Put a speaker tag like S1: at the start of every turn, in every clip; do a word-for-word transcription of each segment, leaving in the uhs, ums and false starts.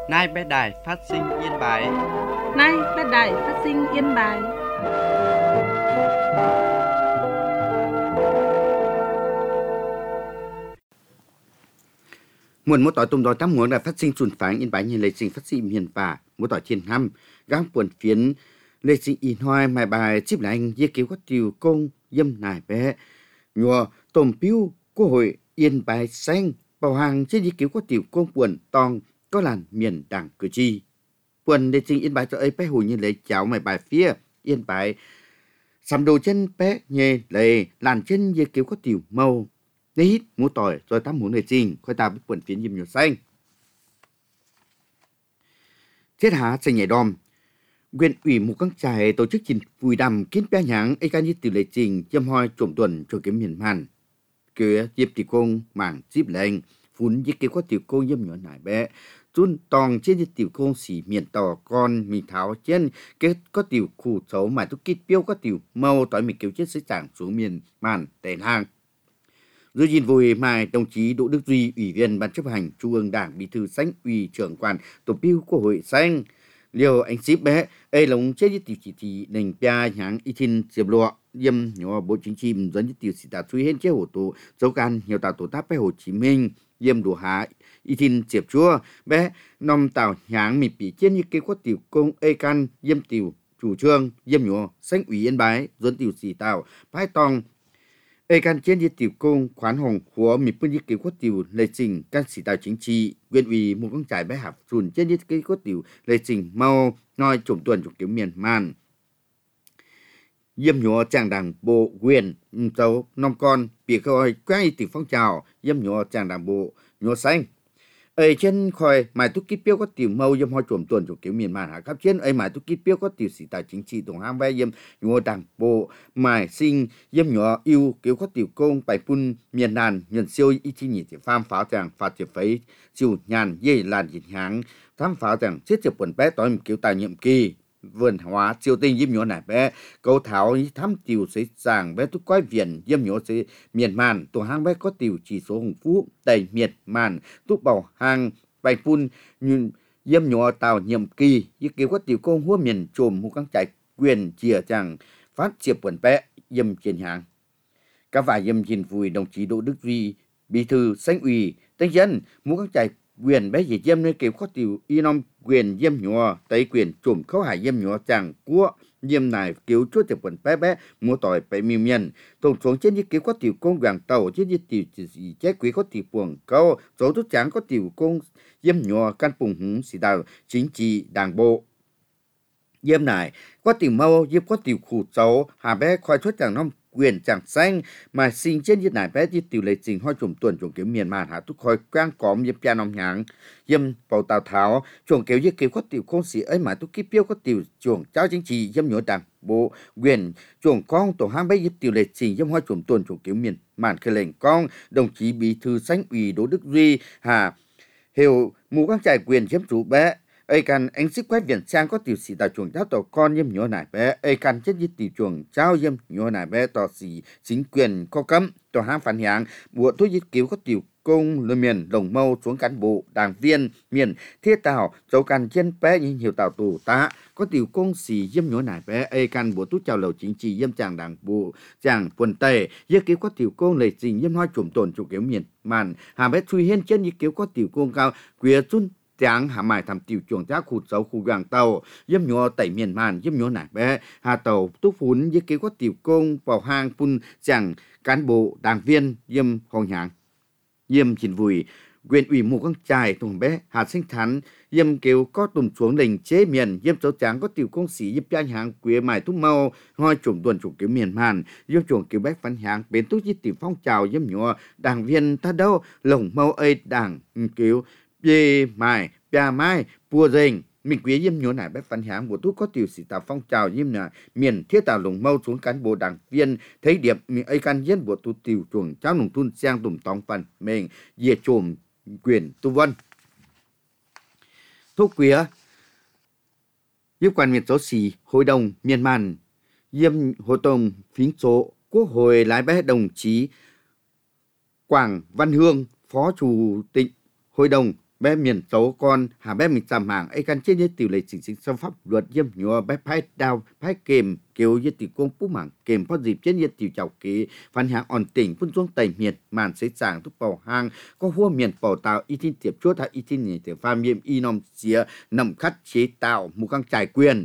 S1: Nay bé đài phát sinh Yên Bái.
S2: Nay bé đài phát sinh Yên Bái.
S3: Muốn một tỏi tôm đòi tám muốn là phát sinh chuẩn phán Yên Bái như lệ sinh phát sinh miền bà một tỏi thiên năm gắng buồn phiến lệ sinh in hoài mài bài chip lạnh dê cứu có tiêu công dâm nải bé nhùa tôm piu của hội Yên Bái xanh bảo hàng trên dê cứu có tiêu công buồn tòng có làn miền đảng cử tri buồn lệ sinh Yên Bái cho ấy bé hồi như lệ cháo mài bài phía Yên Bái sắm đồ chân bé nhẹ lệ làn chân dê cứu có tiêu màu để hít mua tỏi rồi tắm muốn lệ sinh khơi ta biết buồn phiến dâm nhiều xanh chết há xây nhảy đom Huyện ủy Mù Căng Chải tổ chức trình vui đầm kiến bé nháng ấy ca như từ lệ trình châm hoi trộm tuần cho kiếm miền man kia dịp tỷ công mảng dịp lệnh phun dịp kia có tiểu công dâm nhỏ nải bé chun tòng trên dịp tiểu công xỉ miền tò con mì tháo trên cái có tiểu khu xấu mà tôi kít piêu có tiểu màu tỏi mì kiểu chết sẽ chẳng xuống miền man tèn hàng dưới nhìn vui mai đồng chí Đỗ Đức Duy ủy viên ban chấp hành Trung ương Đảng bí thư Xanh ủy trưởng quan tổ biêu của hội Xanh liều anh ship bé ấy lồng chế với tiểu chỉ thị nền bia nháng y tin diệp lụa yếm nhỏ bộ chính trị dẫn với tiểu sĩ ta truy hết chế hộ tổ dấu can nhiều tạo tổ tác bé Hồ Chí Minh yếm đồ hạ y tin diệp chua bé nòng tạo nháng mì bị trên như kế có tiểu công ấy can yếm tiểu chủ trương yếm nhỏ Xanh ủy Yên Bái dẫn tiểu sĩ tạo phái tòng ê can trên như tiểu công khoán hồng của mì phương như kế có tiểu lệ trình can sĩ tạo chính trị huyện ủy Mù Căng Chải bé hạp sùn trên như kế có tiểu lệ trình mau nói trộm tuần của kiểu miền man yếm nhỏ tràng đảng bộ quyền tàu năm con bị coi quay tiểu phong trào yếm nhỏ tràng đảng bộ nhỏ xanh ấy trên khỏi mãi tu kít piêu có tiểu mâu yếm hoa trộm tuần của kiểu miền man hạ cấp trên ấy mãi tu kít piêu có tiểu sĩ tài chính trị tổng ham bay yếm nhỏ đảng bộ mãi sinh yếm nhỏ yêu kiểu có tiểu công bài phun miền nàn nhận siêu y chi nhị tiểu pham pháo tràng phá tiểu phấy chiều nhàn dây làn dịch háng tham pháo tràng chết chụp quần bé tối kiểu tài nhiệm kỳ vườn hóa siêu tinh yếm nhỏ nải bé câu thảo thám tiểu sẽ giảng bé tu quái viện yếm nhỏ sẽ miền man tổ hang bé có tiểu chỉ số hùng phú đầy miệt man tu bảo hàng bài phun nhưng yếm nhỏ tàu nhiệm kỳ như kiểu có tiểu công hua miền trồm Mù Căng Chải quyền chia chẳng phát chiệp quần bé yếm trên hàng các vài yếm nhìn vui đồng chí Đỗ Đức Duy bí thư Xanh ủy tên dân Mù Căng Chải quyền bé gì yếm nơi kiểu có tiểu y nom quyền yếm nhỏ tây quyền trùm khấu hải yếm nhỏ chẳng của yếm này kiểu chúa tiểu quần bé bé mua tỏi bé miêu miền tổng xuống trên như kiểu có tiểu công vàng tàu trên như tiểu chỉ chế quý có tiểu buồng câu số tốt chẳng có tiểu công yếm nhỏ căn bùng hứng xì đào chính trị đảng bộ yếm này có tiểu mâu yếm có tiểu khủ xấu hà bé khoai chuốt chẳng nom quyền chẳng xanh mà sinh trên như này bé như tiểu lệ trình hoa trùm tuần chuồng kiểu miền màn hạ túc khói quang cóm yếm cha nòng nháng yếm bầu tào tháo chuồng kiểu như kiểu có tiểu không xỉ ấy mà túc kíp piêu có tiểu chuồng cháu chính trị yếm nhổ đảng bộ quyền chuồng con tổ ham bé yếm tiểu lệ trình yếm hoa trùm tuần chuồng kiểu miền màn khơi lệnh con đồng chí bí thư Xanh ủy Đỗ Đức Duy hà hiệu Mù Căng Chải quyền chiếm chủ bé ấy can anh xích quét viện sang có tiểu sĩ tại chuồng cháu tổ con yếm nhỏ nải bé ấy can chết như tiểu chuồng cháu yếm nhỏ nải bé tỏ sĩ chính quyền có cấm tổ hang phản hiáng bộ thuốc dịch cứu có tiểu công lơ miền đồng mâu xuống cán bộ đảng viên miền thiết tàu dấu can trên bé như nhiều tàu tù tá có tiểu công sĩ yếm nhỏ nải bé ấy can bộ tút chào lầu chính trị yếm chàng đảng bộ chàng quần tề yếm cứu có tiểu công lệ trình yếm hoa trùm tồn chủ kiểu miền màn hà bé truy hiên trên như cứu có tiểu công cao queer chun chẳng hạ mài thầm tiểu chuồng giá khụt xấu khu vàng tàu yếm nhỏ tẩy miền man yếm nhỏ nải bé hà tàu túc phún với kế có tiểu công vào hang phun chẳng cán bộ đảng viên yếm hồng nhàng yếm chín vùi quyền ủy Mù Căng Chải thùng bé hà sinh thắn yếm kêu có tùm xuống đình chế miền yếm số trắng có tiểu công sĩ yếm cha hàng quế mài thúc mau ngoi chủng tuần chủng kiểu miền man yếm chuồng kiểu bách phán hàng bến túc với tiểu phong trào yếm nhỏ đảng viên ta đâu lồng mau ấy đảng kiểu bê mài bia mai pua rình mình quý yếm nhớ nải bếp phán háng của tú có tiểu sĩ tạo phong trào yếm nà miền thiết tạo lồng mâu xuống cán bộ đảng viên thấy điểm mình ấy can yếm bộ tu tiểu chuồng cháu nồng thun sang tùm tòng phần mình dìa trồm quyền tu vân thuốc quía yếm quan miền số xì hội đồng miền man yếm hội đồng phím số quốc hội lái bé đồng chí Quảng Văn Hương phó chủ tịch hội đồng bé miền tấu con hà bé mình giảm hàng ấy căn chết như tiểu lệ chính sách pháp luật yếm nhua bé phái đào phái kềm kiểu như tiểu công phú mảng kềm phát dịp chết như tiểu chào ký phản hàng ổn tỉnh phun xuống tây miền màn xây sàng thúc bảo hàng có hua miền bảo tạo y tin tiệp chốt hay y tin nhảy tiểu pha miêm y nom xía nằm khắt chế tạo một căn trải quyền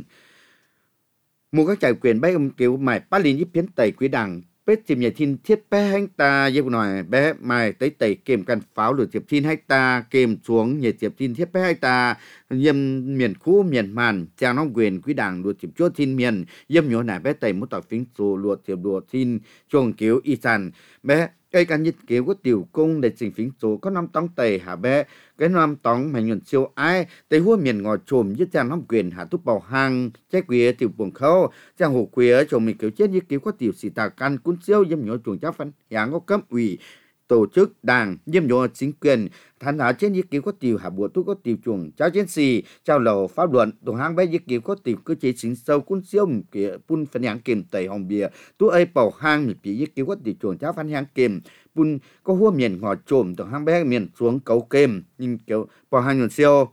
S3: một các trải quyền bé ông kiểu mày bắt liền như phiến tẩy quý đảng bé tìm nhà thiên thiết bé hành ta như nói bé mày tới tẩy kèm căn pháo lửa tiệp thiên hành ta kèm xuống nhà tiệp thiên thiết bé hành ta yếm miền khu miền màn trang nông quyền quý đảng lùa tiệp chốt thiên miền yếm nhỏ nải bé tẩy một tỏi phím số lùa tiệp lùa thiên chuồng kiểu y sản bé cái căn nhất kiểu của tiểu cung để trình phím số có năm tông tẩy hả bé cái năm tông mà nhuận siêu ai tây hua miền ngò trồm với trang nông quyền hạ túc bảo hàng trái quế tiểu buồng khâu trang hồ quế chồng mình kiểu chết như kiểu có tiểu xì tà căn cún siêu yếm nhỏ chuồng chắc phân dạng có cấp ủy tổ chức đảng yếm nhỏ chính quyền thành hạ trên như kiểu có tiểu hạ bộ tu có tiểu chuồng cháu chiến sĩ cháu lầu pháp luận tổ hàng bé như kiểu có tiểu cơ chế chính sâu cún siêu kia pun phân dạng kìm tẩy hồng bìa tu ấy bảo hàng mình bị như kiểu có tiểu chuồng cháu phân dạng kìm pun có hua miền ngò trồm tổ hàng bé miền xuống cấu kìm nhưng kiểu bảo hàng nhuận siêu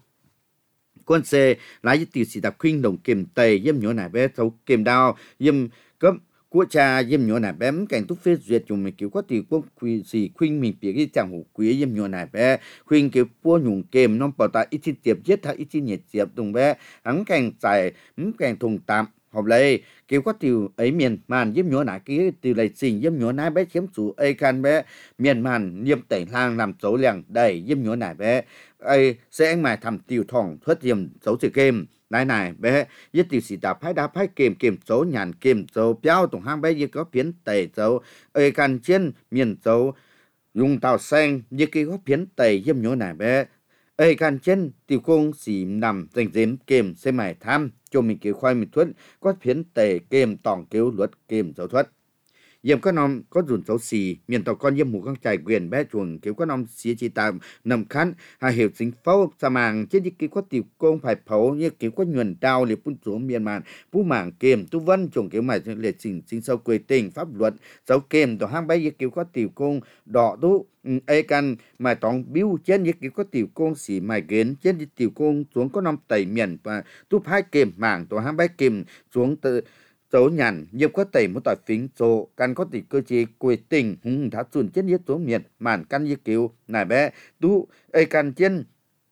S3: quân xe lái với tiểu sĩ tập khuyên đồng kìm tẩy yếm nhỏ nải bé thấu kìm đao yếm cấp của cha yếm nhỏ nải bé cảnh túc phê duyệt dùng mình kiểu có tiểu quốc quy gì khuyên mình bị cái chẳng hủ quý yếm nhỏ nải bé khuyên kiểu pua nhung kìm non bảo ta ít tin tiệp giết hay ít tin nhiệt tiệp đồng bé hắn cảnh giải hắn cảnh thùng tạm hợp lấy kiểu có tiểu ấy miền màn yếm nhỏ nải cái tiểu lấy xình yếm nhỏ nải bé chiếm chủ ấy can bé miền màn yếm tẩy lang làm dấu làng đầy yếm nhỏ nải bé ấy sẽ anh mày thầm tiểu thòng thoát yếm dấu sự kìm này này bé yết tiểu sĩ tập phái đá phái kìm kìm dấu nhàn kìm dấu béo tổng hang bé yết có phiến tẩy dấu ấy can trên miền dấu dùng tàu xanh yết cái có phiến tẩy yếm nhỏ nải bé ấy can trên tiểu công xì nằm dành dếm kìm xe mày tham cho mình kiểu khoai mình thuất có phiến tẩy kìm tòng kiểu luật kìm dấu thuất yếm có nom có dùn dấu xì miền tàu con yếm mù con trải quyền bé chuồng kiểu có nom xí chi tạm nằm khăn hà hiểu chính phâu sa màng trên những kiểu có tiểu công phải phấu như kiểu có nhuần đao liệt phun xuống miền màn phú mảng kềm tu vân chuồng kiểu mày liệt trình chính sâu quê tình pháp luật dấu kềm tổ hang bay như kiểu có tiểu công đỏ tu ấy căn mày tòng biêu trên như kiểu có tiểu công xì mày kiến trên những tiểu công xuống có nom tẩy miền và tu hai kềm mảng tổ hang bay kềm xuống từ dấu nhàn nhiều có tẩy một tỏi phính số căn có tỷ cơ chế quê tình hùng thá chuẩn chết nhất số miền màn căn như kiểu nải bé tu ấy căn trên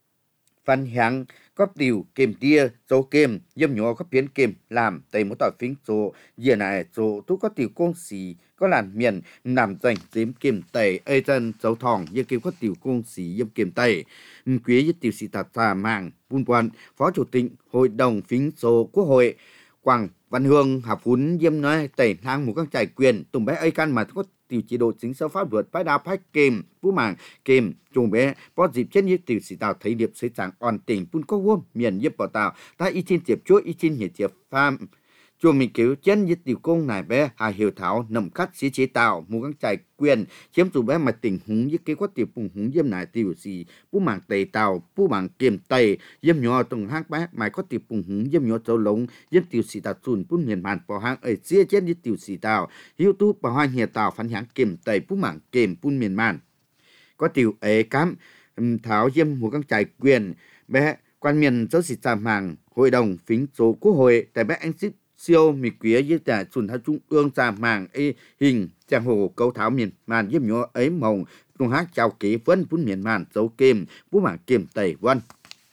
S3: phân hàng có tiểu kềm tia dấu kềm yếm nhỏ có phiến kềm làm tẩy một tỏi phính số giờ này số tu có tiểu công xì có làn miền nằm dành dếm kềm tẩy ấy chân dấu thòng như kiểu có tiểu công xì yếm kềm tẩy quý với tiểu sĩ tạt xà màng vun quan phó chủ tịch hội đồng phính số quốc hội Quảng Văn Hương Hà Phún yếm nói tẩy hàng một các trải quyền tùng bé ấy căn mà có tiểu chế độ chính sách pháp luật phái đa phái kềm phú màng kềm trùng bé có dịp chết như tiểu sĩ tạo thấy điệp xây sáng on tỉnh phun có huôm miền yếp bảo tạo ta y trên tiệp chúa y trên hiệp tiệp pham chùa mình kiểu chân như tiểu công này bé hà hiểu thảo nằm cắt xí chế tạo một các trải quyền chiếm chủ bé mà tình húng như cái có tiểu phùng húng yếm này tiểu sĩ phú màng tẩy tàu phú màng kềm tẩy yếm nhỏ tùng hang bé mà có tiểu phùng húng yếm nhỏ châu lống yếm tiểu sĩ tạo chùn phun miền màn bảo hang ở xía chân như tiểu sĩ tạo hiếu tu bảo hoang hiệp tạo phản hang kềm tẩy phú màng kềm phun miền màn có tiểu ấy cám thảo yếm một các trải quyền bé quan miền giáo sĩ trà màng hội đồng phính số quốc hội tại bé anh xích siêu mì quía với cả chuẩn thao trung ương trà màng ấy hình trang hồ câu thảo miền màn yếm nhỏ ấy màu tung hát chào ký vân phun miền màn dấu kềm phú mảng kềm tẩy vân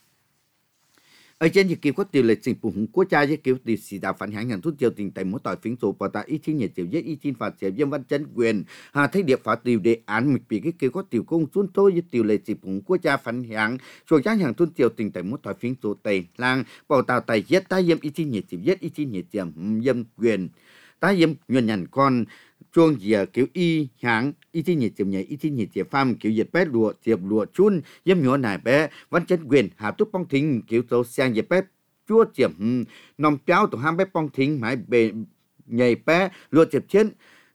S3: ở trên những kiểu có tiểu lệ trình phụ hùng quốc gia với kiểu tiểu sĩ đạo phản hành nhận thuốc tiêu tình tại mỗi tỏi phính số và tại ý chí nhiệt tiểu giết ý chí phạt tiểu dân văn chân quyền hà thấy điệp phá tiểu đề án mịch bị cái kiểu có tiểu công xuân thôi với tiểu lệ trình phụ hùng quốc gia phản hành rồi trang hàng thuốc tiêu tình tại mỗi tỏi phính số tây lang bảo tạo tại giết tai yếm ý chí nhiệt tiểu giết ý chí nhiệt tiểu dân quyền tai yếm nhuận nhận con chuông dìa kiểu y hãng y thi nhiệt tiệm nhảy y thi nhiệt tiệm pham kiểu nhiệt bé lụa tiệp lụa chun yếm nhỏ nải bé văn chân quyền hà túc bong thính kiểu dấu sang nhiệt bé chua tiệm nòng béo tổ ham bé bong thính mãi bề nhảy bé lụa tiệp trên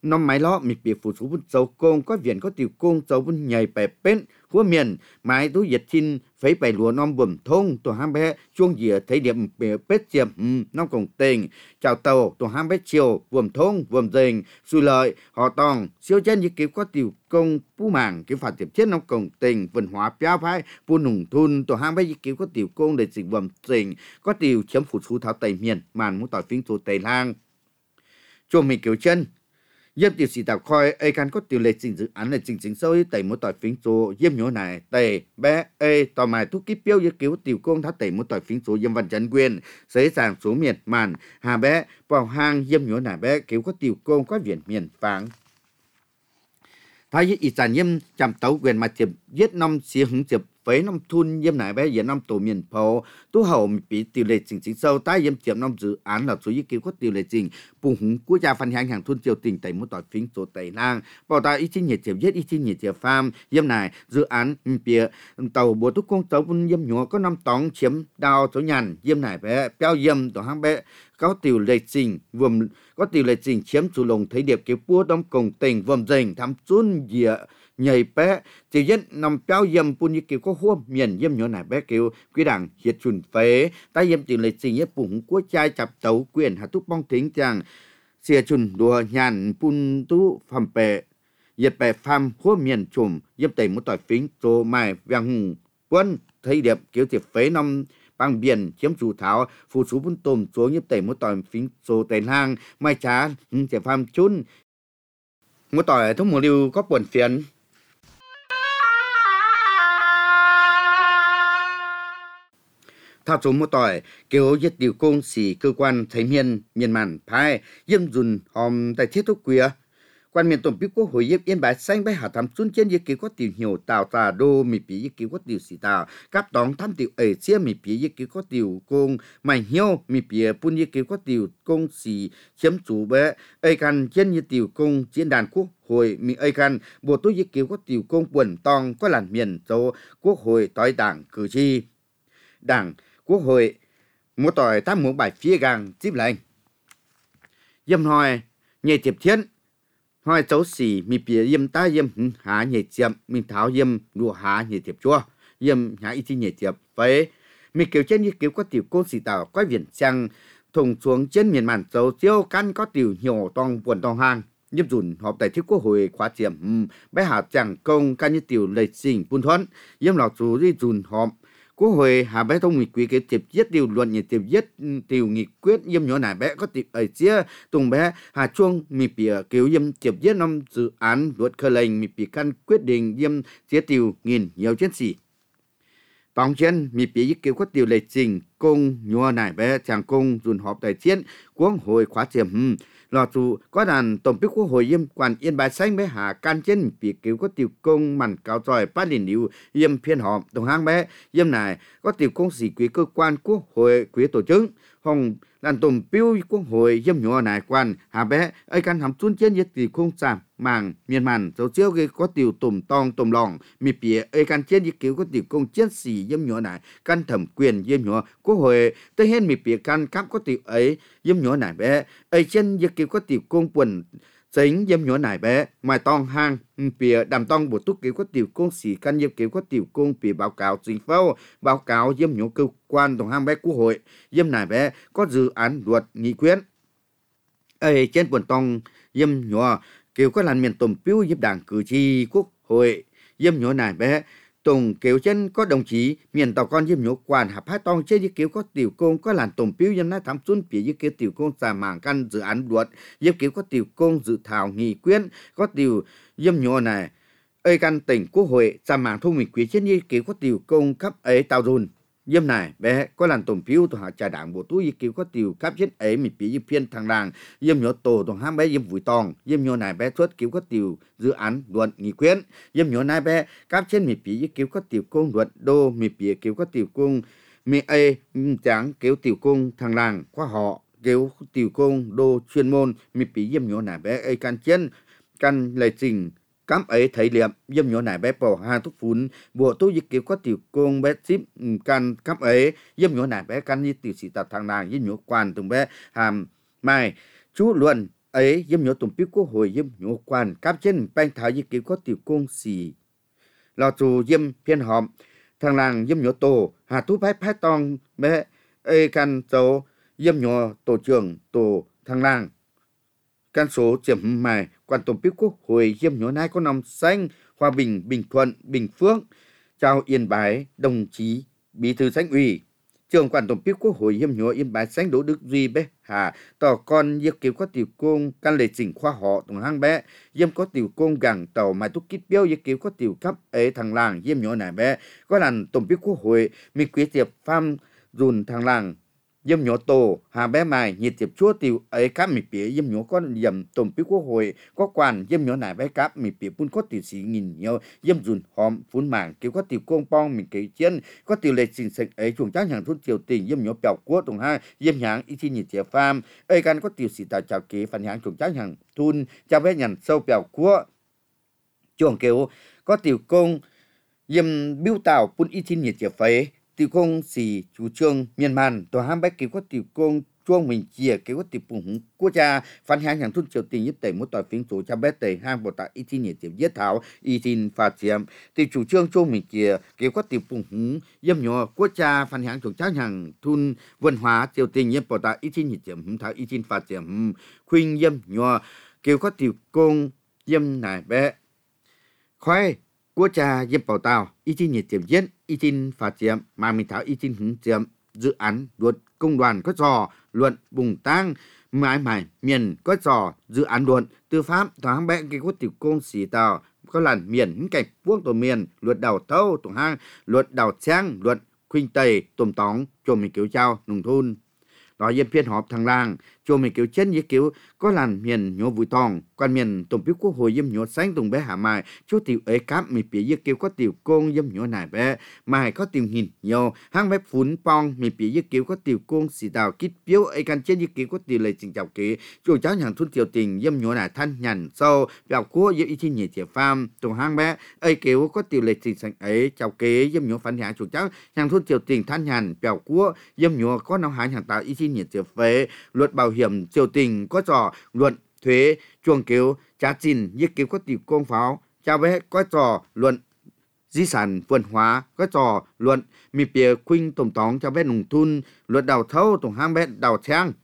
S3: nó máy lọ mi bị phụ số vun dầu công có viện có tiểu công dầu vun nhảy bè bên húa miền máy tú diệt chín phải bày lúa non bùm thông tổ ham bé chuông dìa thấy điểm bè bết chiêm non cổng tình chào tàu tổ ham bé chiều bùm thông bùm dình xui lợi họ tòng siêu chân như kiểu có tiểu công phú mảng kiểu phạt tiệp chết non cổng tình văn hóa béo phái pu nùng thun tổ ham bé như kiểu có tiểu công để dịch bùm dình có tiểu chiếm phụ số tháo tây miền màn muốn tỏi phím số tây lang chuông mình kiểu chân yếm tiểu sĩ tạo khoi ai can có tiểu lệ trình dự án là trình chính sâu tẩy một tỏi phím số yếm nhớ này tẩy bé ai tò mài thuốc kíp tiêu như cứu tiểu công thắt tẩy một tỏi phím số yếm văn chấn quyền giấy sàng số miền màn hà bé vào hang yếm nhớ này bé cứu có tiểu công có viện miền phẳng thái ít sản yếm chạm tấu quyền mà chụp giết năm xí hứng chụp với năm thun yếm này bé yếm năm tổ miền phố tú hậu bị tiểu lệ trình chính sâu tái yếm chậm năm dự án là số y cứu có tiểu lệ trình bùng hùng quốc gia phân hàng hàng thun triều tình tẩy một tỏi phím số tẩy lang bảo ta ý chí nhiệt chậm giết ý chí nhiệt chậm farm yếm này dự án bìa tàu bộ tú công tàu vun yếm nhỏ có năm tóng chiếm đào số nhàn yếm này bé béo yếm tổ hang bé có tiểu lệ trình vườn có tiểu lệ trình chiếm chủ lồng thấy điệp kiểu búa đóng cổng tình vườn dình thăm chun dìa nhảy bé chỉ dân nằm béo yếm pun như kiểu có huôm miền yếm nhỏ này bé kiểu quý đảng hiệt chuẩn phế tai yếm tiểu lệ trình yếm bùng quốc gia chập tàu quyền hạt túc bong tính chàng xìa chun đùa nhàn pun tú phẩm bè yết bè pham huôm miền chùm yếm tẩy một tỏi phím số mai vàng hùng quân thấy điệp kiểu tiệp phế năm bằng biển chiếm chủ thảo phụ số vun tôm số yếm tẩy một tỏi phím số tẩy lang mai trá tiệp pham chun một tỏi thông mùa lưu có buồn phiền thao số một tỏi kêu giết điều công sĩ cơ quan thấy miền miền màn phai yếm dùn hòm tại thiết thuốc queer quan miền tổng bí quốc hội yếm yên bái xanh bái hạ thắm xuân trên yếm kêu có tiểu nhiều tàu tà đô mì bí yếm kêu có tiểu sĩ tàu cáp đóng thăm tiểu ấy chia mì bí yếm kêu có tiểu công mày hiếu mì bí pun yếm kêu có tiểu công sĩ chiếm chủ bé ấy can trên yếm tiểu công diễn đàn quốc hội mì ấy can bộ tôi yếm kêu có tiểu công quần tòng có làn miền châu quốc hội tối đảng cử tri đảng quốc hội một tỏi tám một bài phía gang tiếp lệnh yếm hỏi nhẹ tiếp thiên hỏi cháu xỉ mi bìa yếm ta yếm há nhẹ chậm mình tháo yếm đùa há nhẹ tiếp chua yếm há ít nhẹ tiếp vậy mi kiểu trên như kiểu có tiểu côn xỉ tàu quay viền sang thùng xuống trên miền màn châu tiêu căn có tiểu nhiều tòng buồn tòng hàng yếm dùn họp tại thiết quốc hội khóa chiếm bé hạ chẳng công căn như tiểu lệ sinh buôn thuận yếm lọ chú đi dùn họp quốc hội hà bé thông nghị quyết cái tiếp giết điều luận như tiếp giết điều nghị quyết yếm nhỏ này bé có tiếp ở chia tùng bé hà chuông mi bìa kiểu yếm tiếp giết năm dự án luật khởi lệnh mi bìa căn quyết định yếm chia điều nghìn nhiều chiến sĩ tòng trên mi bìa kiểu có điều lệ trình công nhỏ này bé chẳng công dùn họp tại chiến quốc hội khóa chiếm lọ chủ có đàn tổng bí quốc hội yếm quan yên bài xanh bé hà can trên bị cứu có tiểu công màn cáo tròi phát liền liu yếm phiên họp đồng hang bé yếm này có tiểu công sĩ quý cơ quan quốc hội quý tổ chức hồng làm tổng bí quốc hội yếm nhỏ này quan hà bé ấy can hàm tuân trên yết tiểu công giảm màng miền màn dấu chiếu cái có tiểu tùm tong tùm lòng mi bìa ấy can trên yết cứu có tiểu công chiến sĩ yếm nhỏ này can thẩm quyền yếm nhỏ quốc hội tới hết mi bìa can cắp có tiểu ấy yếm nhỏ này bé ấy trên yết cứu có tiểu công quần chính yếm nhỏ này bé mai tong hang bìa đàm tong bộ túc cứu có tiểu công sĩ can yếm cứu có tiểu công bìa báo cáo chính phủ báo cáo yếm nhỏ cơ quan tổng hang bé quốc hội yếm này bé có dự án luật nghị quyết ấy trên quần tong yếm nhỏ kêu có làn miền tổng biếu yếm đảng cử tri quốc hội yếm nhỏ này bé tổng kêu chân có đồng chí miền tàu con yếm nhỏ quan hạp hai tong trên yếm kêu có tiểu công có làn tổng biếu yếm nát thám xuân phía yếm kêu tiểu công xà mảng căn dự án luật yếm kêu có tiểu công dự thảo nghị quyết có tiểu yếm nhỏ này ấy căn tỉnh quốc hội xà mảng thông nghị quyết trên yếm kêu có tiểu công cấp ấy tàu dùn yếm này bé có làn tổng biếu tổ hạ trà đảng bộ túi yếm kêu có tiểu cấp trên ấy mình phía yếm phiên thằng làng yếm nhỏ tổ tổng ham bé yếm vùi tòng yếm nhỏ này bé xuất kêu có tiểu dự án luật nghị quyết yếm nhỏ này bé cấp trên mình phía yếm kêu có tiểu công luật đô mình phía kêu có tiểu công mình ấy chẳng kêu tiểu công thằng làng khoa họ kêu tiểu công đô chuyên môn mình phía yếm nhỏ này bé ấy can trên can lệ trình cắm ấy thấy liệm yếm nhỏ này bé bỏ hai thuốc phun bộ tôi dịch kiểu có tiểu công bé ship can cắm ấy yếm nhỏ này bé can như tiểu sĩ tập thằng nàng yếm nhỏ quan từng bé hàm mai chú luận ấy yếm nhớ tổng bí quốc hội yếm nhớ quan cáp trên bang thảo yếm kiểu có tiểu công xì lò chủ yếm phiên họp thằng làng yếm nhớ tổ hà tú bái phái tòng bé ê can châu yếm nhớ tổ trưởng tổ thằng làng can số chiếm mài quan tổng bí quốc hội yếm nhớ nay có nằm xanh Hòa Bình, Bình Thuận, Bình Phước, chào Yên Bái, đồng chí Bí thư Tỉnh ủy, trưởng quản tổng bí quốc hội yếm nhớ Yên Bái Sánh Đỗ Đức Duy bé hà tỏ con yếm kiểu có tiểu công căn lệ chỉnh khoa họ tổng hang bé yếm có tiểu công gẳng tàu mai túc kít béo yếm kiểu có tiểu cấp ấy thằng làng yếm nhớ này bé có lần tổng bí quốc hội mi quý tiệp pham dùn thằng làng yếm nhớ tổ hà bé mài nhiệt tiệp chúa tiểu ấy cáp mi pía yếm nhớ có yếm tổng bí quốc hội có quan yếm nhớ này bé cáp mi pía pun có tiểu sĩ nghìn nhiều yếm dùn hòm phun mảng kiểu có tiểu công pong mình kể chiến có tiểu lệ trình sạch ấy chuồng trắng hàng thôn triều tình yếm nhớ bèo quốc tổng hai yếm nháng ý chi nhiệt tiệp pham ấy can có tiểu sĩ tạo chào kế phản hàng chuồng trắng hàng thôn chào bé nhằn sâu bèo quốc chuồng kiểu có tiểu công yếm biêu tạo pun ý chi nhiệt tiệp phế tiểu công xì chủ trương miền man tổ ham bách kiểu có tiểu công chuông mình chia kiểu có tiểu bùng quốc gia phản hàng hàng thôn triều tình nhất tẩy một tỏi phiến số cho bé tẩy hang bộ tại ý tin nhiệt tiểu giết thảo ý tin phát triển tiểu chủ trương chuông mình chia kiểu có tiểu bùng yếm nhỏ quốc gia phản hàng chủ trách hàng thôn văn hóa triều tình nhất bộ tại ý tin nhiệt tiểu thảo ý tin phát triển khuyên yếm nhỏ kiểu có tiểu công yếm này bé khoai quốc gia yếm bảo tàu ý tin nhiệt tiểu giết ý tin phát triển mà mình thảo ý tin hướng triển dự án luật công đoàn có trò luận bùng tăng mãi mãi miền có trò dự án luận tư pháp thoáng bé cái quốc tiểu công sĩ tàu có lần miền cảnh quốc tổ miền luật đào thâu tổng hang luật đào trang luật khuynh tây tôm tóng cho mình kiểu trao nông thôn đó yếm phiên họp thằng làng cho mình kiểu chân với kiểu có lần miền nhô vui tòng quan miền tổng bí quốc hội yếm nhô xanh tùng bé hạ mài chú tiểu ấy cáp mình phía với kiểu có tiểu công yếm nhô này bé mài có tiểu nhìn nhiều hang bé phun pong mình phía với kiểu có tiểu công xì đào kít biếu ấy can chân với kiểu có tiểu lệ trình chào kế chủ cháu hàng thôn tiểu tình yếm nhô này thanh nhàn sâu bèo quốc yếm ý chi nhị tiểu pham tùng hang bé ấy kiểu có tiểu lệ trình sành ấy chào kế yếm nhô phản hàng chủ cháu hàng thôn tiểu tình thanh nhàn bèo quốc yếm nhô có nông hàng hàng tạo ý chi nhị tiểu phế luật bảo hiểm triều tình có trò luận thuế chuồng kiếu trả chín giết kiếu có tiểu công pháo chào bé có trò luận di sản văn hóa có trò luận mi bìa khuynh tổng tóng chào bé nông thôn luật đào thâu tổng hang bé đào trang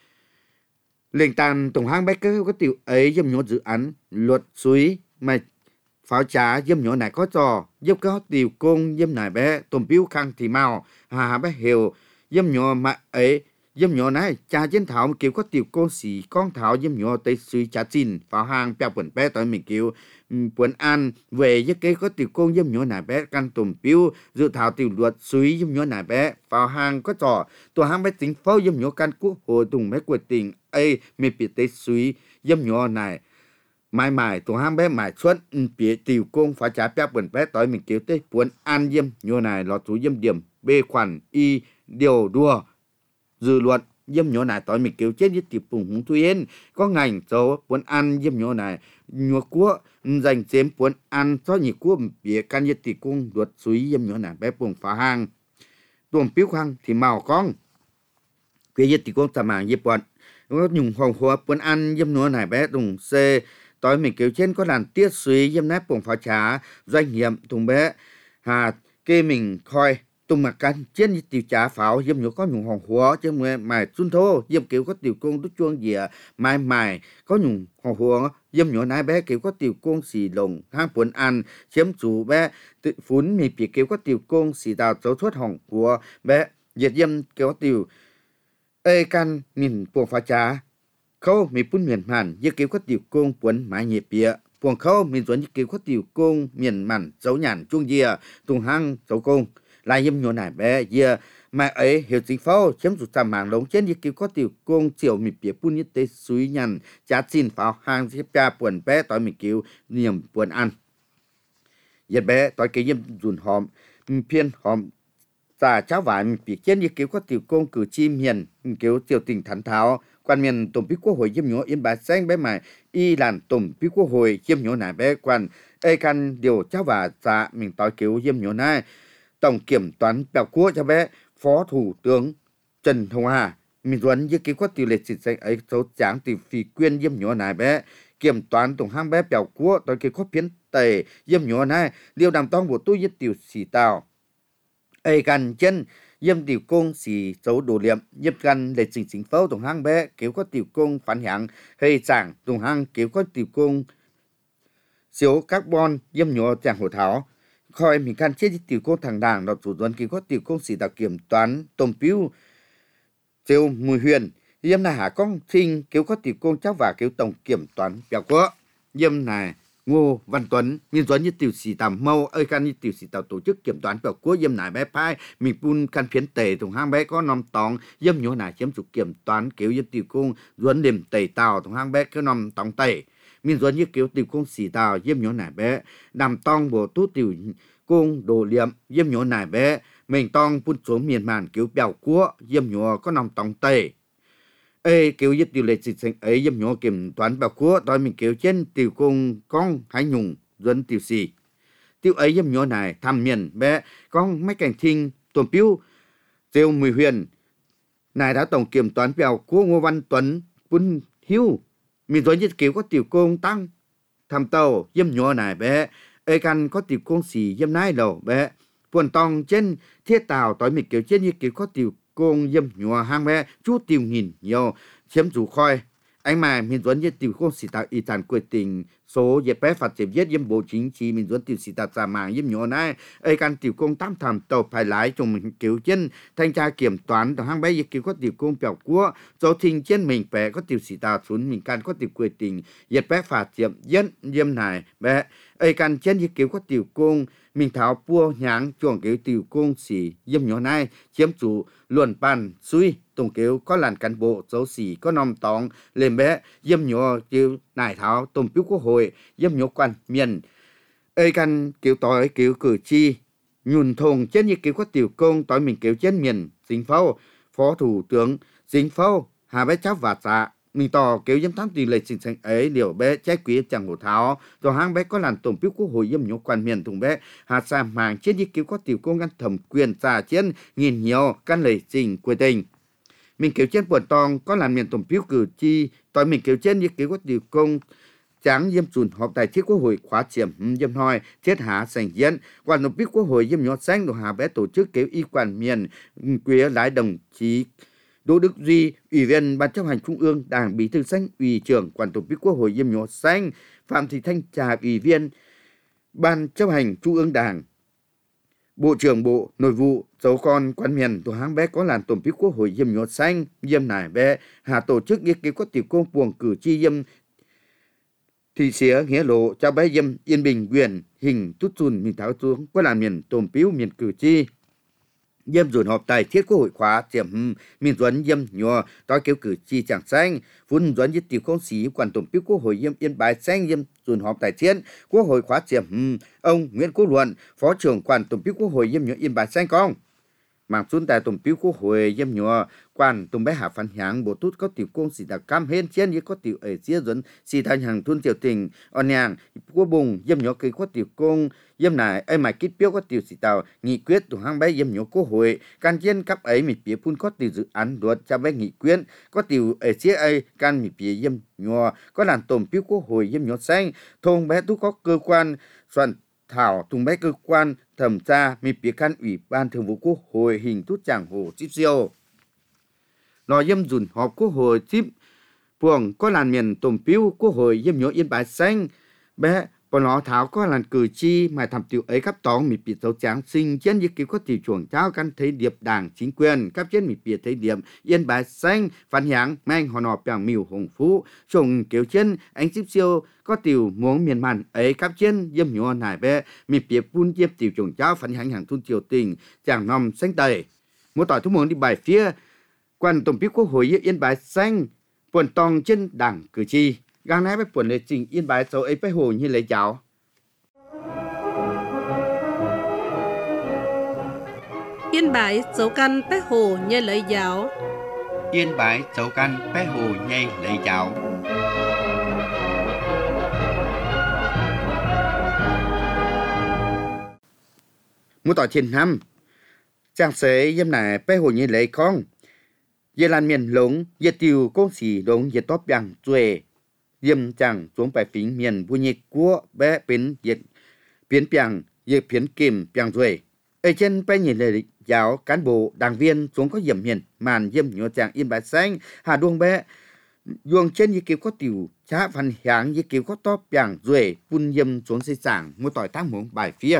S3: lệnh tàn tổng hang bé có tiểu ấy yếm nhớ dự án luật suối mà pháo trả yếm nhớ này có trò giúp có tiểu công yếm này bé tổng biếu khang thì màu hà bé hiểu yếm nhớ mà ấy yếm nhỏ này cha chiến thảo kiểu có tiểu cô sĩ con thảo yếm nhỏ tới suy trả chín pháo hàng bèo quần bé tới mình kiểu quần an về với cái có tiểu cô yếm nhỏ này bé căn tùm piu dự thảo tiểu luật suy yếm nhỏ này bé pháo hàng có trò tổ hàng bé chính pháo yếm nhỏ căn quốc hội tùng bé quyết tình ấy mình bị tới suy yếm nhỏ này mãi mãi tổ hàng bé mãi xuất bị tiểu công phá trả bèo quần bé tới mình kiểu tới quần an yếm nhỏ này lọt chú yếm điểm b khoản y điều đua dư luận yếm nhỏ này tối mình kiểu chết với tiệp bùng húng thui yên có ngành số muốn ăn yếm nhỏ này nhua cua dành chém muốn ăn cho nhị cua bịa can yết tỷ cung luật suy yếm nhỏ này bé bùng phá hàng tuồng piếu khang thì màu con cái yết tỷ cung tầm hàng yếp bọn có nhung hồng hoa muốn ăn yếm nhỏ này bé đùng c tối mình kiểu trên có làn tiết suy yếm nát bùng phá trả doanh nghiệp thùng bé hà kê mình coi tùng mà căn trên như tiểu trả pháo yếm nhớ có nhung hồng hóa chứ mà mày xuân thô yếm kiểu có tiểu công đút chuông gì mai mày có nhung hồng hóa yếm nhớ nái bé kiểu có tiểu công xì lồng hang cuốn ăn chiếm chủ bé tự phun mì bị kiểu có tiểu công xì đào dấu thuốc hồng của bé diệt yếm kiểu tiểu ê căn nhìn buồng phá trá khâu mì phun miền màn như kiểu có tiểu công cuốn mái nhịp bịa buồng khâu mình chuẩn như kiểu có tiểu công miền màn dấu nhàn chuông gì tùng hang dấu công lại yếm nhỏ này bé giờ mà ấy hiểu chính pháo chém chủ tầm mạng lống trên như kiểu có tiểu công chiều mình bịa phun như tế suy nhằn trả xin pháo hàng xếp ra buồn bé tối mình kiểu niềm buồn ăn giờ bé tối cái yếm dùn hòm phiên hòm giả cháu vải mình bịa trên như kiểu có tiểu công cử chim hiền kiểu tiểu tình thẳng tháo quan miền tổng bí quốc hội yếm nhỏ yên bài xanh bé mày y làn tổng bí quốc hội yếm nhỏ này bé quan ê căn điều cháu vải giả mình tối kiểu yếm nhỏ này tổng kiểm toán bèo quốc cho bé phó thủ tướng Trần Hồng Hà mình dẫn với cái có tỷ lệ chính sách ấy số chẳng thì phi quyền yếm nhỏ này bé kiểm toán tổng hang bé biểu của tôi cái có biến tề yếm nhỏ này điều đảm tông bộ tôi yếm tiểu xì tàu ấy gần chân yếm tiểu công xì số đồ liệm yếm gần để chính chính phẫu tổng hang bé kiểu có tiểu công phản hạng hay chẳng tổng hang kiểu có tiểu công siêu carbon yếm nhỏ chẳng hồ thảo khỏi mình can chết tiểu công thằng đảng đọc chủ dẫn kiểu có tiểu công xì tàu kiểm toán tổng phiếu Châu Mùi Huyền, yếm này hạ con sinh kiểu có tiểu công cháu và kiểu tổng kiểm toán biểu quốc. Yếm này Ngô Văn Tuấn, nhân dẫn như tiểu sĩ tàm mâu, ơi can như tiểu sĩ tàu tổ chức kiểm toán biểu quốc yếm này bé phai, mình pun can phiến tề thùng hang bé có nằm tòng, yếm nhổ này chiếm chủ kiểm toán kiểu yếm tiểu công dẫn điểm tề tàu thùng hang bé có nằm tòng tề. Mình dẫn như kiểu tiểu công sĩ tàu yếm nhổ này bé, nằm tòng bộ tú tiểu công đồ liệm yếm nhổ này bé, mình tòng phun xuống miền màn kiểu biểu quốc yếm nhổ có nằm tòng tề. Ê kiểu yếm tiểu lệ dịch sinh ấy yếm nhổ kiểm toán biểu quốc đòi mình kiểu trên tiểu công con hãy nhung dẫn tiểu sĩ. Tiểu ấy yếm nhổ này tham miền bé con mấy cảnh thinh tuần phiếu Châu Mùi Huyền này đã tổng kiểm toán biểu quốc Ngô Văn Tuấn phun hiu mình dẫn như kiểu có tiểu công tăng tham tàu yếm nhổ này bé ê căn có tiểu công xì yếm nái đầu bé Puần tòng trên thiết tàu tối mình kiểu trên như kiểu có tiểu công yếm nhùa hang bé chú tiểu nghìn nhiều chiếm chủ khoi anh mà mình dẫn như tiểu công sĩ tạo y tàn quê tình số dẹp bé phát triển viết yếm bộ chính trị mình dẫn tiểu sĩ tạo giả mạng yếm nhùa này ấy căn tiểu công tám thảm tàu phải lái trong mình kiểu trên thanh tra kiểm toán tàu hang bé như kiểu có tiểu công biểu quốc dấu thình trên mình bé có tiểu sĩ tạo xuống mình căn có tiểu quê tình dẹp bé phát triển viết yếm này bé ấy căn trên như kiểu có tiểu công mình tháo pua nháng chuồng kiểu tiểu công sĩ yếm nhỏ này chiếm chủ luận bàn suy tổng kiểu có làn cán bộ dấu sĩ có nòng tòng lên bé yếm nhỏ kiểu nải tháo tổng phiếu quốc hội yếm nhỏ quan miền ấy căn kiểu tối kiểu cử tri nhùn thùng trên như kiểu có tiểu công tối mình kiểu trên miền chính phó phó thủ tướng chính phó hà bé cháu và dạ mình tỏ kiểu yếm thắng tỷ lệ chính sách ấy điều bé trái quý chẳng hồ tháo rồi hang bé có làn tổng phiếu quốc hội yếm nhổ quan miền thùng bé hà sa màng trên như kiểu có tiểu công ngăn thẩm quyền trả trên nghìn nhiều căn lệ trình quy tình mình kiểu trên buồn tòng có làn miền tổng phiếu cử tri tỏi mình kiểu trên như kiểu có tiểu công tráng yếm chuẩn họp tại thiết quốc hội khóa chiếm yếm hoi thiết hạ sành diễn quan tổng phiếu quốc hội yếm nhổ xanh đồ hà bé tổ chức kiểu y quan miền quý lái đồng chí Đỗ Đức Duy, Ủy viên Ban chấp hành Trung ương Đảng Bí thư Xanh, Ủy trưởng Quản tổng phiếu Quốc hội yếm nhổ xanh, Phạm Thị Thanh Trà, Ủy viên Ban chấp hành Trung ương Đảng, Bộ trưởng Bộ Nội vụ, dấu con quan miền tổ hang bé có làn tổng phiếu Quốc hội yếm nhổ xanh, yếm nải bé, hà tổ chức ý kiến có tiểu công buồng cử tri yếm thị xía nghĩa lộ cho bé yếm Yên Bình quyền hình tút chùn mình tháo xuống có làn miền tổng phiếu miền cử tri. Yếm dồn họp tại thiết quốc hội khóa tiệm mình dẫn yếm nhùa tối kiểu cử tri chẳng xanh phun dẫn với tiểu công sĩ quản tổng phiếu quốc hội yếm Yên Bái xanh yếm dồn họp tại thiết quốc hội khóa tiệm ông Nguyễn Quốc Luận phó trưởng quản tổng phiếu quốc hội yếm nhùa Yên Bái xanh con mảng xuống tại tổng phiếu quốc hội yếm nhùa quan tổng bé hạ phản hạng bộ tút có tiểu công sĩ đặc cam hên trên như có tiểu ở chia dẫn xì thành hàng thun tiểu tình on nhàng quốc bùng yếm nhùa cây có tiểu công yếm này ai mà kít phiếu có tiểu sĩ tàu nghị quyết tổ hang bé yếm nhổ quốc hội can trên cấp ấy mình phía phun có tiểu dự án luật cho bé nghị quyết có tiểu ở chia ấy can mình phía yếm nhổ có làn tổng phiếu quốc hội yếm nhổ xanh thôn bé tú có cơ quan soạn thảo thùng bé cơ quan thẩm tra mình phía can ủy ban thường vụ quốc hội hình tút chẳng hồ chip siêu lò yếm dùn họp quốc hội chip buồng có làn miền tổng phiếu quốc hội yếm nhổ Yên Bái xanh bé còn nó tháo có làn cử tri mà thầm tiểu ấy khắp tóng mì biệt dấu tráng sinh trên như kiểu có tiểu chuồng cháu căn thấy điệp đảng chính quyền cấp trên mì biệt thấy điểm Yên Bái xanh phản hạng mang họ nọ bảng miều hồng phú trùng kiểu trên anh ship siêu có tiểu muốn miền màn ấy cấp trên yếm nhua nải bé mì biệt phun yếm tiểu chuồng cháu phản hạng hàng thun triều tình chàng nòm xanh tẩy một tỏi thu muốn đi bài phía quan tổng phiếu quốc hội Yên Bái xanh buồn tòng trên đảng cử tri gang nãy với buồn lệ trình Yên Bái số ấy phải hồ như lấy cháu
S2: Yên Bái dấu căn bé hồ như lấy giáo
S1: Yên Bái dấu căn bé hồ nhây lấy cháu
S3: một tỏi trên năm chàng sẽ yếm này bé hồ như lấy con Ye lan miền lống ye tiêu công sĩ lống ye top yang duệ yếm chẳng xuống bài phím miền vui nhị của bé biến ye biến piang ye biến kim piang duệ ở trên bài nhìn lời giáo cán bộ đảng viên xuống có diệm miền màn yếm nhỏ chàng yên bài xanh hà đuông bé yuang trên ye kiều có tiểu chá văn hạng ye kiều có top piang duệ vun yếm xuống xây sảng mua tỏi tháng muỗng bài phía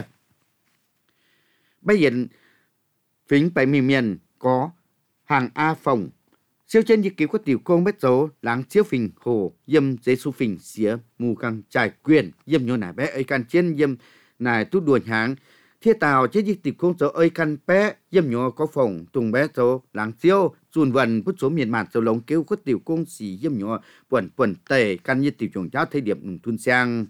S3: bây giờ phím bài miền miền có hàng A phòng siêu trên như kiểu có tiểu công bết dấu láng chiếu phình hồ yêm giấy su phình xía mù căng trải quyền yêm nhô nải bé ấy can trên yêm nải tút đuổi hàng thiết tàu trên như tiểu công dấu ấy can bé yêm nhô có phòng tùng bé dấu láng chiếu dùn vần bút số miền mạn dấu lồng kêu có tiểu công xì yêm nhô quẩn quẩn tề căn như tiểu trồng cháo thấy điểm thun sang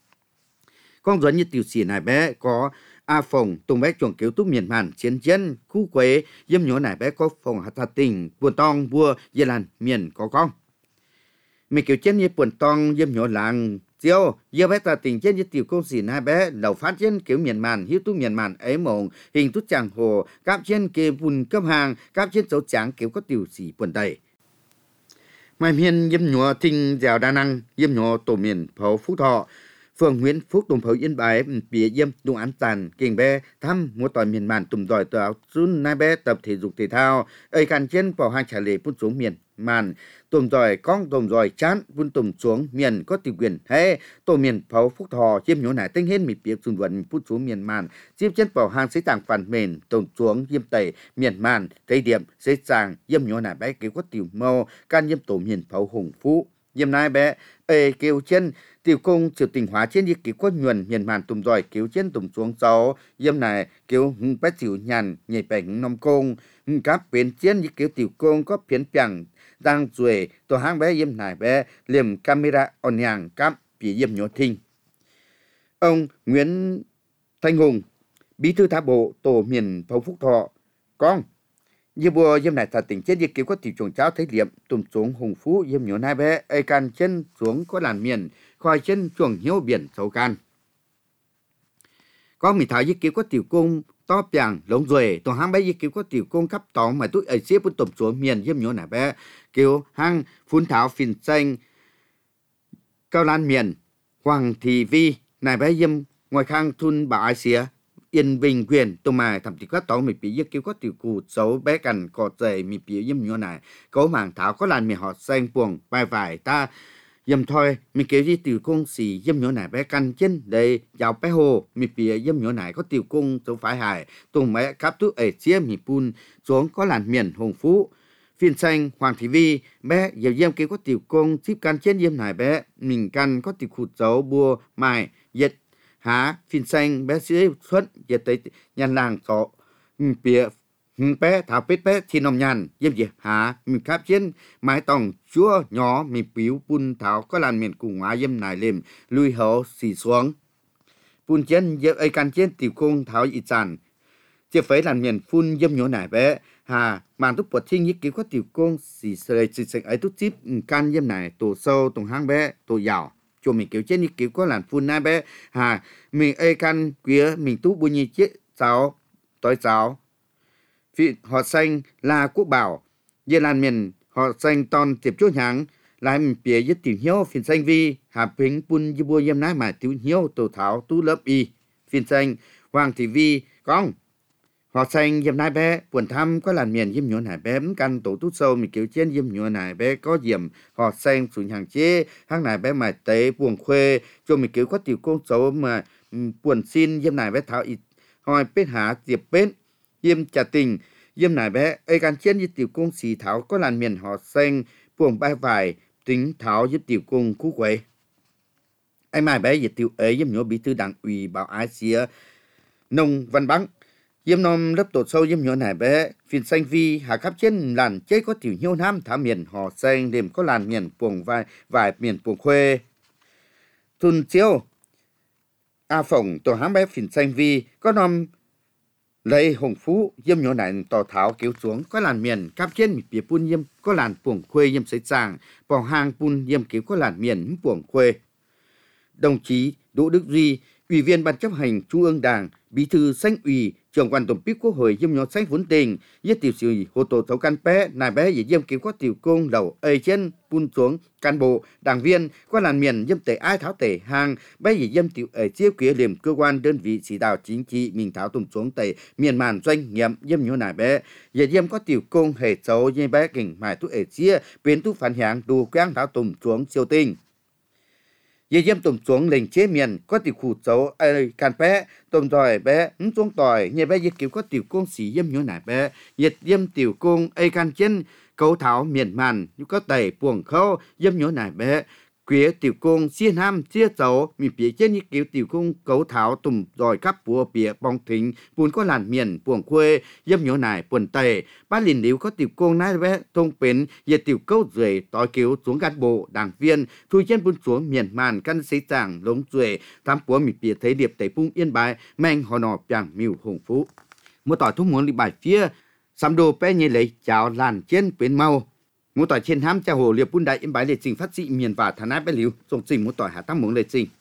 S3: con dẫn như tiểu xì nải bé có A phòng tùng bé chuồng kéo túc miền màn chiến chiến khu quế yếm nhổ nải bé có phòng hạt hạt tình buồn tong vua ye lan miền có con mình kiểu trên như buồn tong yếm nhổ làng chiêu ye bé ta tình trên như tiểu công sĩ nải bé đầu phát trên kiểu miền màn hiếu túc miền màn ấy mộng hình túc chàng hồ cáp trên kê bùn cấp hàng cáp trên dấu trắng kiểu có tiểu sĩ buồn đầy mai miền yếm nhổ thinh dẻo đa năng yếm nhổ tổ miền phấu phú thọ phường Nguyễn Phúc tùng phấu yên bái bìa yêm đúng án tàn kinh bé thăm mua tỏi miền màn tùng đòi tờ áo xuân nai bé tập thể dục thể thao ấy can trên vào hai trả lệ phun xuống miền màn tùng đòi con tùng đòi chán phun tùng xuống miền có tiểu quyền hay tổ miền phấu Phúc Thọ chiêm nhổ nải tinh hết mịt bìa xuân vận phun xuống miền màn chiêm chân vào hàng xây tàng phản mền tùng xuống yêm tẩy miền màn tây điểm xây tàng yêm nhổ nải bé kêu có tiểu mâu can yêm tổ miền phấu Hùng Phú yêm nai bé ê kêu chân tiểu công triều tình hóa trên như kiểu có nhuần miền màn tùm giỏi kiểu trên tùm xuống sáu yếm này kiểu hưng bét chịu nhàn nhảy bảnh nông công hưng cáp bên trên như kiểu tiểu công có phiến piang đang ruồi tổ hang bé yếm này bé liềm camera on nhàng cáp bị yếm nhổ thinh ông Nguyễn Thanh Hùng bí thư tháp bộ tổ miền Phấu Phúc Thọ con như bùa yếm này thật tình trên như kiểu có tiểu trồng cháo thấy liệm tùm xuống Hùng Phú yếm nhổ hai bé ai can chân xuống có làn miền khỏi chân chuồng hiếu biển sâu can có mì thảo với kiểu có tiểu công to piang lống rồi tổ hang bé với kiểu có tiểu công cấp tòng mà tôi ấy xếp bút tụm xuống miền yếm nhổ nải bé kiểu hang phun thảo phìn xanh cao lan miền hoàng thị vi nải bé yếm ngoài khang thun bảo ai xía yên bình quyền tụm mài thậm chí các tòng mì bị với kiểu có tiểu cụ xấu bé cằn cọt dày mì bị yếm nhổ nải có mảng thảo có lan mì hot xanh buồng bài vải ta yếm thôi mình kêu đi tiểu công xì yếm nhổ nải bé căn chân đây giàu bé hồ mi bìa yếm nhổ nải có tiểu công dấu phải hải tùng mẹ cáp tú ở chia mi pun xuống có làn miền Hùng Phú phiên xanh Hoàng Thị Vi bé giờ yếm kêu có tiểu công tiếp căn trên yếm nải bé mình căn có tiểu khụt dấu bùa mài yết há phiên xanh bé sĩ xuất yết tới nhàn làng sọ bìa bé thảo pết bé thì nồng nhàn yếm gì hả mình cáp trên mái tòng chúa nhỏ mình biểu pun thảo có làn miền cùng hóa yếm nải lềm lui hậu xì xuống pun trên yếm ấy can trên tiểu công thảo ít sàn chưa phải làn miền phun yếm nhổ nải bé hà màn túc bột thiên như kiểu có tiểu công xì sợi xì sợi ấy túc chip can yếm nải tổ sâu tùng hang bé tổ giàu cho mình kiểu trên như kiểu có làn phun nai bé hà mình ấy can quía mình tú bùi nhị chết cháu tối cháu vì họ xanh là quốc bảo về làn miền họ xanh toàn tiệp chỗ nháng lại mình bịa với tiểu hiếu phiền xanh vi hà bình bun như bùa yếm nái mà tiểu hiếu tổ thảo tú lớp y phiền xanh Hoàng Thị Vi con họ xanh yếm nái bé buồn thăm có làn miền yếm nhổ nải bé căn tổ tú sâu mình kiểu trên yếm nhổ nải bé có diệm họ xanh xuống hàng chế hàng nải bé mà tế buồn khuê cho mình kiểu có tiểu công xấu mà buồn xin yếm nải bé thảo ít hỏi bên há tiệp bên yếm trả tình yếm nải bé ấy can trên như tiểu công xì thảo có làn miền họ xanh buồng bay vải tính thảo giúp tiểu công cú quậy ai mai bé dịch tiểu ấy yếm nhổ bí thư đảng ủy bảo ái xía nông văn bắn yếm nom lớp tổ sâu yếm nhổ nải bé phiền xanh vi hạ khắp trên làn chế có tiểu hiếu nam thả miền họ xanh đêm có làn miền buồng vai vải miền buồng khuê thun chiếu A phòng tổ hám bé phiền xanh vi có nom lấy Hùng Phú yếm nhổ nải tỏ thảo kéo xuống có làn miền cáp trên mịt bìa pun yếm có làn buồng khuê yếm sấy sàng vào hang pun yếm kéo có làn miền buồng khuê đồng chí Đỗ Đức Duy ủy viên ban chấp hành Trung ương Đảng bí thư Xanh ủy trưởng quan tổng bí quốc hội Diêm Nhó Xanh vốn tình với tiểu sử hồ tổ thấu căn bé nài bé về Diêm cứu có tiểu công đầu ơi trên phun xuống cán bộ đảng viên qua làn miền Diêm tể ai tháo tể hàng bé về Diêm tiểu ở chiêu kia liềm cơ quan đơn vị chỉ đạo chính trị mình tháo tùng xuống tể miền màn doanh nghiệp Diêm Nhó nài bé về Diêm có tiểu công hệ xấu như bé kình mài thuốc ở chia biến thuốc phản hàng đủ quang tháo tùng xuống siêu tinh. Dì Diêm tùm xuống lệnh chế miền có tiểu khu xấu ai can bé tùm tỏi bé ứng xuống tỏi như bé dì cứu có tiểu công sĩ Diêm Nhó nài bé dì Diêm tiểu công ai can chân cấu tháo miền màn như có tẩy buồng khâu Diêm Nhó nài bé quế tiểu công chia nam chia xấu mình phía trên như cứu tiểu công cấu tháo tùm rồi cắp bùa bìa bong thính buồn có làn miền buồng khuê Diêm Nhó nài buồn tẩy ba liền liễu có tiểu công nái bé thông bến dì tiểu câu rưỡi tỏi cứu xuống cán bộ đảng viên thui trên buôn xuống miền màn căn xây tràng lống rưỡi thám bùa mình phía thấy điệp tẩy bung yên bái men họ nọ chẳng miêu hùng phú mua tỏi thúc muốn đi bài phía sắm đồ bé như lấy cháo làn trên bên mau mua tỏi trên hám cha hồ liệp bún đại yên bái lệ trình phát dị miền và thà nát bé liễu dùng trình mua tỏi hạ tăng muốn lệ trình